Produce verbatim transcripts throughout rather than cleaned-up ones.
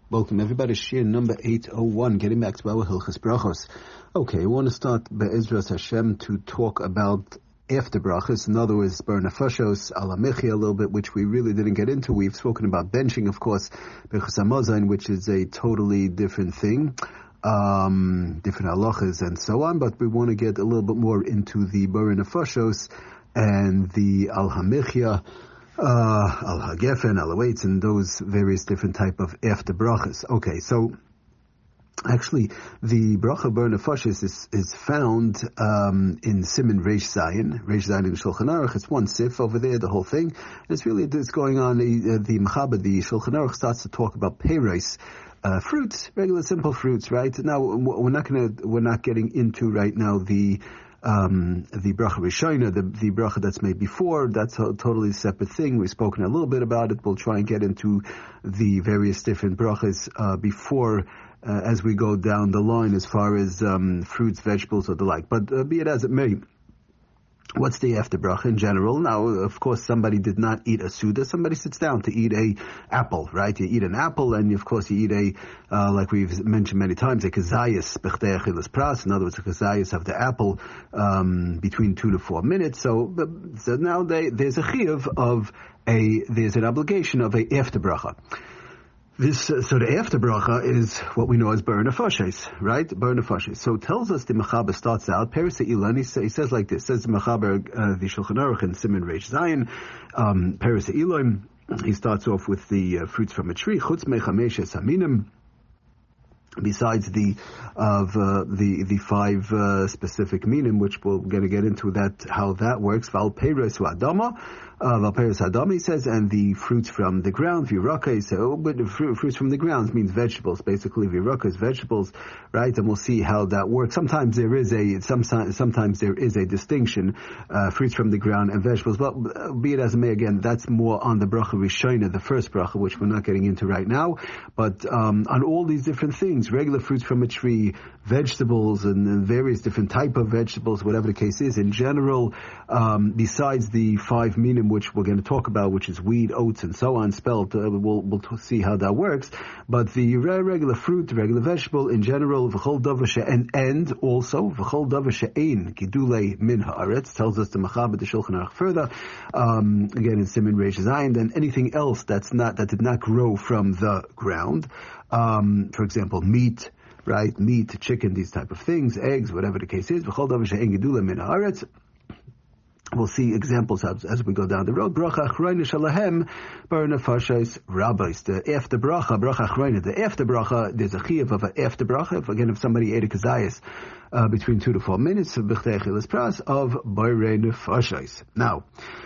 Welcome everybody, Shir number eight oh one, getting back to our Hilchas Brachos. Okay, I want to start Be'ezras Hashem to talk about after Brachos, in other words, Bar Nefashos, Al HaMechia a little bit, which we really didn't get into. We've spoken about benching, of course, Bechus HaMazayin, which is a totally different thing, um, different halachas and so on, but we want to get a little bit more into the Bar Nefashos and the Al HaMechia, Uh, al hagefen, al hawaitz, and those various different type of after brachas. Okay, so actually, the bracha bar nefashos is is found um, in Siman Reish Zayin, Reish Zayin in Shulchan Aruch. It's one sif over there, the whole thing. And it's really it's going on. The, the Mechaber, the Shulchan Aruch, starts to talk about peiros, uh, fruits, regular simple fruits. Right now, we're not gonna we're not getting into right now the. Um, the bracha rishona, the, the bracha that's made before, that's a totally separate thing. We've spoken a little bit about it. We'll try and get into the various different brachas uh, before, uh, as we go down the line as far as um, fruits, vegetables, or the like. But uh, be it as it may, what's the after bracha in general? Now, of course, somebody did not eat a suda. Somebody sits down to eat a apple, right? You eat an apple, and of course you eat a, uh, like we've mentioned many times, a kazayas b'chtei achilas pras. In other words, a kazayas of the apple um, between two to four minutes. So, so now they, there's a chiyuv of a, there's an obligation of a after bracha. This, uh, so the after bracha is what we know as Bar Nefashos, right? Bar Nefashos. So it tells us the Mechaber starts out, Peres Ilan, he, he says like this, says the Mechaber, uh, the Shulchan Aruch in Siman Reish Zayin, um, Peres Ilan, he starts off with the uh, fruits from a tree, Chutz Mechamesh Saminim, besides the of uh, the the five uh, specific minim, which we're going to get into that how that works. Val peiros adama, val peiros adama, he says, and the fruits from the ground. Viraka, so but the fruit, fruits from the ground means vegetables. Basically, viraka is vegetables, right? And we'll see how that works. Sometimes there is a sometimes sometimes there is a distinction, uh, fruits from the ground and vegetables. But uh, be it as it may, again, that's more on the bracha rishona, the first bracha, which we're not getting into right now. But um, on all these different things, regular fruits from a tree, vegetables, and, and various different type of vegetables, whatever the case is, in general, um, besides the five minim, which we're going to talk about, which is wheat, oats, and so on, spelled, uh, we'll, we'll see how that works. But the regular fruit, the regular vegetable, in general, v'chol davar she'en, and also, v'chol davar she'ein, gidulei min ha'aretz, tells us the Mechaber, the Shulchan Aruch further, um, again in Siman Reish Zayin, then anything else that's not, that did not grow from the ground, um, for example, meat, right, meat, chicken, these type of things, eggs, whatever the case is, v'chol davar she'en gidulei min ha'aretz. We'll see examples as, as we go down the road. Bracha achroina shalahem bar nefashos rabbis. The after bracha, bracha achroina. The after bracha, there's a chiyuv of an after bracha. If, again, if somebody ate a kazayas uh, between two to four minutes, b'chtei achilas pras of bar nefashos. Now,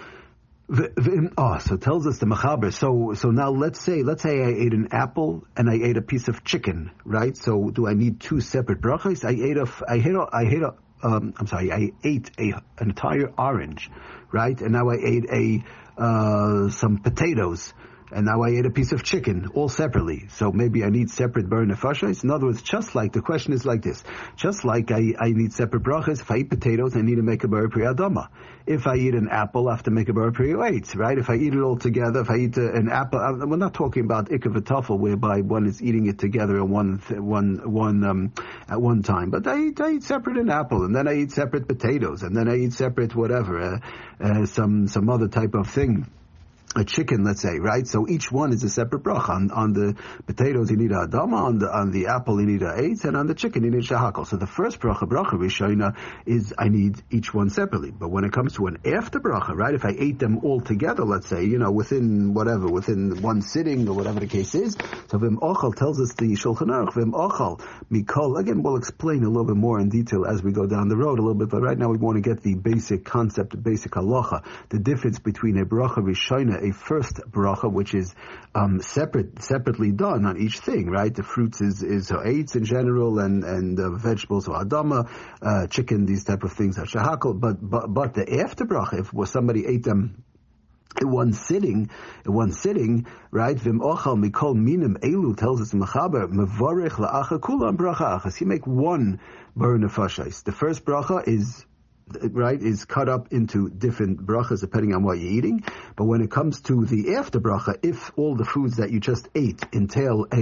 the, the, oh, so it tells us the Mechaber. So, so now let's say, let's say I ate an apple and I ate a piece of chicken, right? So, do I need two separate brachas? I ate a, I ate a, I ate a. Um, I'm sorry, I ate a, an entire orange, right? And now I ate a uh, some potatoes, and now I ate a piece of chicken, all separately. So maybe I need separate bar nefashos. In other words, just like, the question is like this, just like I, I need separate brachas, if I eat potatoes, I need to make a bar pri adama. If I eat an apple, I have to make a bar pri eitz, right? If I eat it all together, if I eat a, an apple, uh, we're not talking about ikar v'tafel, whereby one is eating it together at one, th- one, one, um, at one time. But I eat, I eat separate an apple, and then I eat separate potatoes, and then I eat separate whatever, uh, uh, some, some other type of thing. A chicken, let's say, right? So each one is a separate bracha. On, on the potatoes, you need a adama. On the on the apple, you need a eitz, and on the chicken, you need shahakol. So the first bracha, bracha rishona, is I need each one separately. But when it comes to an after bracha, right? If I ate them all together, let's say, you know, within whatever, within one sitting or whatever the case is. So vim ochal tells us the Shulchan Aruch, vim ochal mikol. Again, we'll explain a little bit more in detail as we go down the road a little bit. But right now, we want to get the basic concept, the basic halacha, the difference between a bracha rishona, a first bracha, which is um, separate, separately done on each thing, right? The fruits is is eitz in general, and and uh, vegetables or adama, uh, chicken, these type of things are shahakol. But but but the after bracha, if somebody ate them in one sitting, in one sitting, right? Vim ochal mikol minim elu, tells us in Mechaber, mevarech la'acha kulam bracha achas. You make one bar nefashos. The first bracha is, right, is cut up into different brachas depending on what you're eating. But when it comes to the after bracha, if all the foods that you just ate entail a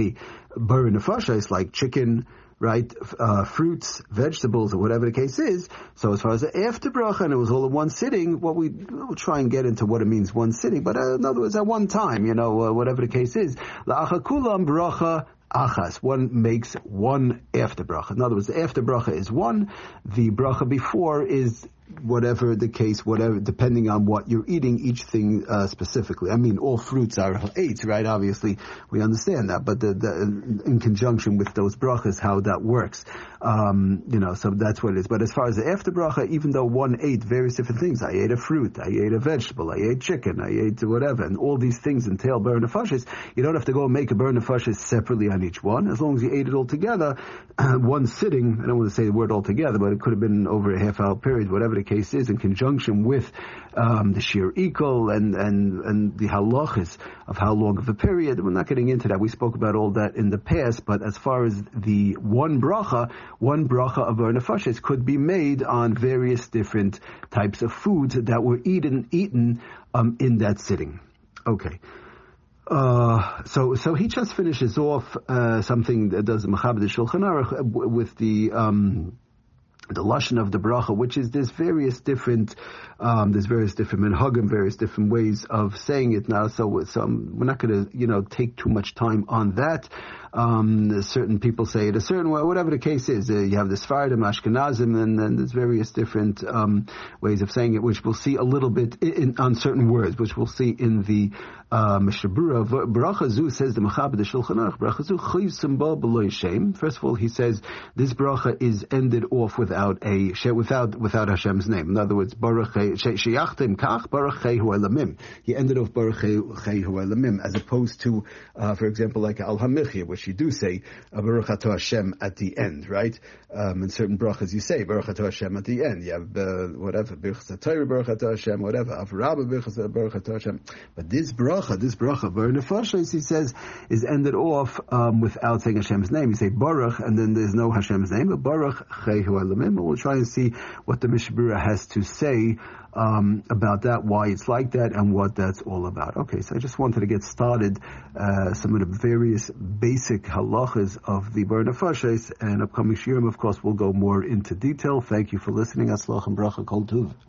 bar nefashos, like chicken, right, uh, fruits, vegetables, or whatever the case is. So as far as the after bracha, and it was all in one sitting, well, we, we'll try and get into what it means one sitting, but uh, in other words, at one time, you know, uh, whatever the case is. La'achakulam bracha achas. One makes one after bracha. In other words, the after bracha is one, the bracha before is whatever the case, whatever, depending on what you're eating, each thing uh, specifically. I mean, all fruits are eight, right? Obviously, we understand that, but the, the, in conjunction with those brachas, how that works, um, you know, so that's what it is. But as far as the after bracha, even though one ate various different things, I ate a fruit, I ate a vegetable, I ate chicken, I ate whatever, and all these things entail bar nefashos, you don't have to go and make a bar nefashos separately on each one, as long as you ate it all together, one sitting. I don't want to say the word all together, but it could have been over a half hour period, whatever the case is, in conjunction with um, the shir ikol and, and, and the halachas of how long of a period. We're not getting into that. We spoke about all that in the past, but as far as the one bracha, one bracha of bar nefashos could be made on various different types of foods that were eaten, eaten um, in that sitting. Okay. Uh, so, so he just finishes off, uh, something that does Mechaber Shulchan Aruch with the, um, the lashon of the bracha, which is there's various different, um, there's various different minhagim, various different ways of saying it now. So, so we're not going to, you know, take too much time on that. Um, certain people say it a certain way, whatever the case is. Uh, you have the Sfardim, Ashkenazim, and then there's various different um, ways of saying it, which we'll see a little bit in, in, on certain words, which we'll see in the uh, Mishnah Berurah. Bracha zu says the Mechaber the Shulchan Aruch. Bracha zu chayiv simba b'lo shem. First of all, he says this bracha is ended off without a without without Hashem's name. In other words, Baruch sheyachtem kach Baruch hu elamim. He ended off Baruch hu elamim, as opposed to, uh, for example, like Al Hamichya, which you do say Baruch Ato Hashem at the end, right? Um, in certain brachas you say Baruch Ato Hashem at the end. You have uh, whatever Birchas HaTorah Baruch Ato Hashem, whatever Avraham Birchas Baruch Ato Hashem. But this bracha, this bracha bar nefashos, he says, is ended off um, without saying Hashem's name. You say Baruch, and then there's no Hashem's name, but Baruch Hu Elamim. We'll try and see what the Mishnah Berurah has to say um, about that, why it's like that, and what that's all about. Okay, so I just wanted to get started uh, some of the various basic halachas of the bar nefashos, and upcoming shiurim, of course, we'll go more into detail. Thank you for listening. Aslach and bracha kol tuv.